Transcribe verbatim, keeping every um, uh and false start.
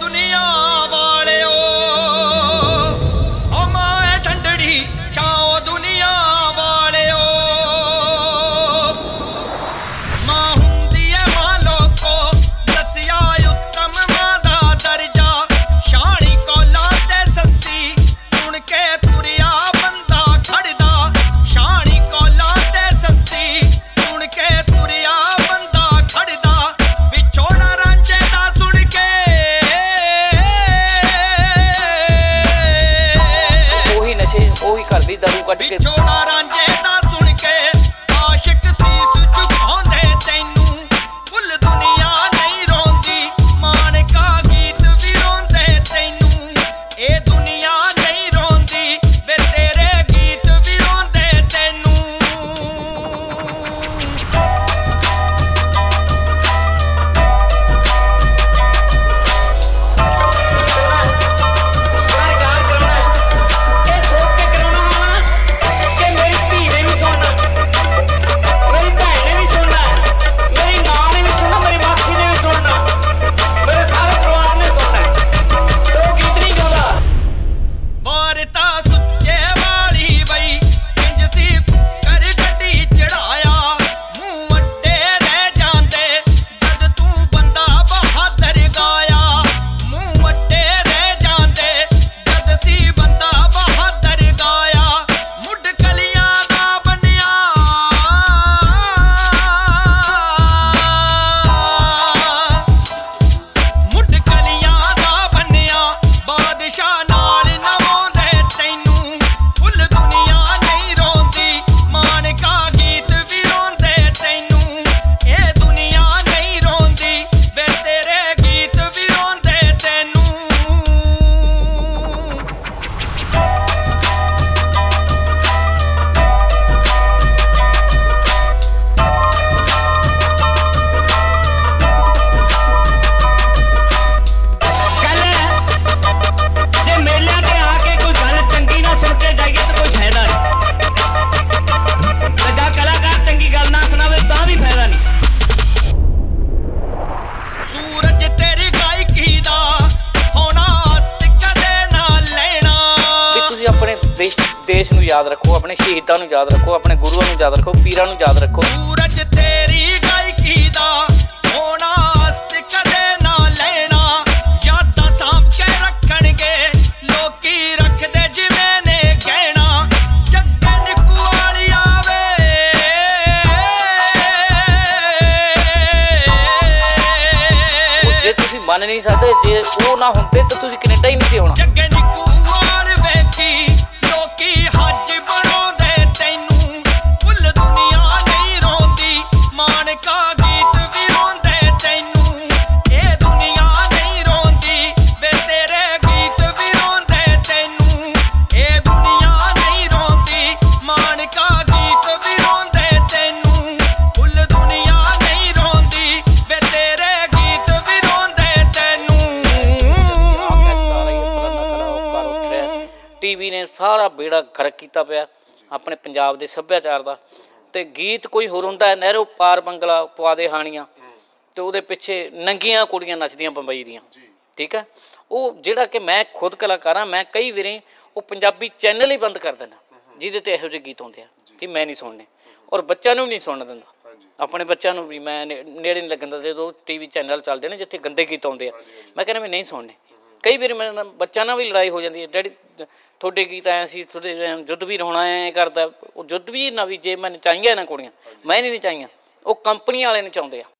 दुनिया वालियो ओ मां ठंडड़ी छाओ दुनिया वालियो मां हुंदी है मां लोको दसिया उत्तम मां दा दर्जा शानी कोला ते सस्सी सुन के तुरिया बंदा खड़दा शानी कोला ते सस्सी सुन के तुरिया बंदा खड़दा विछोड़ा रांझे दा सुन के ਉਹੀ ਨਸ਼ੇ ਉਹੀ ਕਰਦੀ ਦਾਰੂ ਕੱਢ ਕੇ ਵਿਛੋੜਾ ਰਾਂਝੇ ਦਾ ਸੁਣ ਕੇ ਆਸ਼ਿਕ ਸੀਸ ਝੁਕਾਉਂਦੇ ਤੈਨੂੰ ਕੁੱਲ ਦੁਨੀਆ ਨਹੀਂ ਰੋਂਦੀ ਮਾਣਕਾ ਗੀਤ ਵੀ ਰੋਂਦੇ ਤੈਨੂੰ ਇਹ ਦੁਨੀਆ ਨਹੀਂ ਰੋਂਦੀ ਵੇ ਤੇਰੇ ਗੀਤ ਵੀ ਰੋਂਦੇ ਤੈਨੂੰ ਇਹ ਸੋਚ ਕੇ ਕਰਾਉਣਾ ਵਾ ਕਿ ਮੇਰੀ ਧੀ ਨੇ ਵੀ ਸੁਣਨਾ, ਮੇਰੀ ਭੈਣ ਨੇ ਵੀ ਸੁਣਨਾ, ਮੇਰੀ ਮਾਂ ਨੇ ਵੀ ਸੁਣਨਾ, ਮੇਰੀ ਮਾਸੀ ਨੇ ਵੀ ਸੁਣਨਾ, ਮੇਰੇ ਸਾਰੇ ਪਰਿਵਾਰ ਨੇ ਸੁਣਨਾ। ਤੇ ਉਹ ਗੀਤ ਨਹੀਂ ਗਾਉਂਦਾ। ਵਾਰਤਾ ਸੁੱਚੇ ਵਾਲੀ ਬਈ ਇੰਜ ਸੀ ਕੁੱਕਰ ਗੱਡੀ ਚੜਾਇਆ ਮੂੰਹ ਵੱਡੇ ਰਹਿ ਜਾਂਦੇ ਜਦ ਤੂੰ ਬੰਦਾ ਬਹਾਦਰ ਗਾਇਆ ਮੂੰਹ ਵੱਡੇ ਰਹਿ ਜਾਂਦੇ ਜਦ ਸੀ ਬੰਦਾ ਬਹਾਦਰ ਗਾਇਆ ਮੁੱਢ ਕਲੀਆਂ ਦਾ ਬਣਿਆ ਮੁੱਢ ਕਲੀਆਂ ਦਾ ਬਣਿਆ ਬਾਦਸ਼ਾਹ ਨਾਲ ਨਵਾਉਂਦੇ ਤੈਨੂੰ ਕੁੱਲ ਦੁਨੀਆ ਨਹੀਂ ਰੋਂਦੀ ਮਾਣਕਾ ਗੀਤ ਵੀ ਰੋਂਦੇ ਤੈਨੂੰ ਇਹ ਦੁਨੀਆ ਨਹੀਂ ਰੋਂਦੀ ਵੇ ਤੇਰੇ ਗੀਤ ਵੀ ਰੋਂਦੇ ਤੈਨੂੰ ਗੱਲ ਜੇ ਮੇਲਿਆਂ ਤੇ ਆ ਕੇ ਕੋਈ ਗੱਲ ਚੰਗੀ ਨਾ ਸੁਣ ਕੇ ਜਾਈਏ ਤਾਂ ਕੋਈ ਫਾਇਦਾ ਨਹੀਂ, ਤੇ ਜਾਂ ਕਲਾਕਾਰ ਚੰਗੀ ਗੱਲ ਨਾ ਸੁਣਾਵੇ ਤਾਂ ਵੀ ਫਾਇਦਾ ਨਹੀਂ। ਸੂਰਜ ਤੇਰੀ ਗਾਇਕੀ ਦਾ ਹੋਣਾ ਅਸਤ ਕਦੇ ਨਾ ਲੈਣਾ ਵੀ ਤੁਸੀਂ ਆਪਣੇ ਦੇਸ਼ ਦੇਸ਼ ਨੂੰ ਯਾਦ ਰੱਖੋ, ਆਪਣੇ ਸ਼ਹੀਦਾਂ ਨੂੰ ਯਾਦ ਰੱਖੋ, ਆਪਣੇ ਗੁਰੂਆਂ ਨੂੰ ਯਾਦ ਰੱਖੋ, ਪੀਰਾਂ ਨੂੰ ਯਾਦ ਰੱਖੋ। ਸੂਰਜ ਤੇਰੀ ਗਾਇਕੀ ਦਾ ਹੋਣਾ ਅਸਤ ਕਦੇ ਨਾ ਲੈਣਾ ਯਾਦਾਂ ਸਾਂਭ ਕੇ ਰੱਖਣਗੇ ਲੋਕੀ ਰੱਖਦੇ ਜਿਵੇਂ ਨੇ ਕਹਿਣਾ ਜੱਗੇ ਨਿੱਕੂ ਵਾਲੀਆ ਵੇ ਉਹ ਜੇ ਤੁਸੀਂ ਮੰਨ ਨਹੀਂ ਸਕਦੇ, ਜੇ ਉਹ ਨਾ ਹੁੰਦੇ ਤਾਂ ਤੁਸੀਂ ਕੈਨੇਡਾ ਹੀ ਨਹੀਂ ਸੀ ਹੋਣਾ। ਜੱਗੇ ਨਿੱਕੂ ਵਾਲ ਵੇਖੀ ਲੋਕੀ ਹੱਜ ਬਣਾਉਂਦੇ ਤੈਨੂੰ ਕੁੱਲ ਦੁਨੀਆ ਨਹੀਂ ਰੋਂਦੀ ਮਾਣਕਾ ਗੀਤ ਵੀ ਰੋਂਦੇ ਤੈਨੂੰ ਇਹ ਦੁਨੀਆ ਨਹੀਂ ਰੋਂਦੀ ਵੇ ਤੇਰੇ ਗੀਤ ਵੀ ਰੋਂਦੇ ਤੈਨੂੰ ਇਹ ਦੁਨੀਆ ਨਹੀਂ ਰੋਂਦੀ ਮਾਣਕਾ ਗੀਤ ਵੀ ਰੋਂਦੇ ਤੈਨੂੰ ਕੁੱਲ ਦੁਨੀਆ ਨਹੀਂ ਰੋਂਦੀ ਵੇ ਤੇਰੇ ਗੀਤ ਵੀ ਰੋਂਦੇ ਤੈਨੂੰ ਟੀਵੀ ਨੇ ਸਾਰਾ ਬੇੜਾ ਗਰਕ ਕੀਤਾ ਪਿਆ ਆਪਣੇ ਪੰਜਾਬ ਦੇ ਸੱਭਿਆਚਾਰ ਦਾ। ਤੇ ਗੀਤ ਕੋਈ ਹੋਰ ਹੁੰਦਾ ਹੈ, ਨਹਿਰੋ ਪਾਰ ਬੰਗਲਾ ਪਵਾ ਦੇ ਹਾਣੀਆਂ, ਤੇ ਉਹਦੇ ਪਿੱਛੇ ਨੰਗੀਆਂ ਕੁੜੀਆਂ ਨੱਚਦੀਆਂ ਬੰਬਈ ਦੀਆਂ, ਠੀਕ ਹੈ। ਉਹ ਜਿਹੜਾ ਕਿ ਮੈਂ ਖੁਦ ਕਲਾਕਾਰ ਹਾਂ, ਮੈਂ ਕਈ ਵਾਰੀ ਉਹ ਪੰਜਾਬੀ ਚੈਨਲ ਹੀ ਬੰਦ ਕਰ ਦਿੰਦਾ ਜਿਹਦੇ ਤੇ ਇਹੋ ਜਿਹੇ ਗੀਤ ਆਉਂਦੇ ਆ ਕਿ ਮੈਂ ਨਹੀਂ ਸੁਣਨੇ, ਔਰ ਬੱਚਿਆਂ ਨੂੰ ਵੀ ਨਹੀਂ ਸੁਣਨ ਦਿੰਦਾ। ਆਪਣੇ ਬੱਚਿਆਂ ਨੂੰ ਵੀ ਮੈਂ ਨੇ- ਨੇੜੇ ਨਹੀਂ ਲੱਗਣ ਦਿੰਦਾ। ਜਦੋਂ ਟੀਵੀ ਚੈਨਲ ਚੱਲਦੇ ਨੇ ਜਿੱਥੇ ਗੰਦੇ ਗੀਤ ਆਉਂਦੇ ਆ, ਮੈਂ ਕਹਿੰਦਾ ਵੀ ਨਹੀਂ ਸੁਣਨੇ। ਕਈ ਵਾਰੀ ਮੇਰੇ ਨਾਲ ਬੱਚਿਆਂ ਨਾਲ ਵੀ ਲੜਾਈ ਹੋ ਜਾਂਦੀ ਹੈ, ਡੈਡੀ ਤੁਹਾਡੇ ਗੀਤ ਆਏ ਸੀ, ਤੁਹਾਡੇ ਯੁੱਧ ਵੀਰ ਹੋਣਾ ਐਂ ਕਰਦਾ। ਉਹ ਯੁੱਧ ਵੀਰ ਨਾ ਵੀ ਜੇ ਮੈਨੂੰ ਚਾਹੀਆਂ ਨਾ ਕੁੜੀਆਂ, ਮੈਂ ਨਹੀਂ ਚਾਹੀਆਂ, ਉਹ ਕੰਪਨੀ ਵਾਲੇ ਨੇ ਚਾਹੁੰਦੇ ਆ।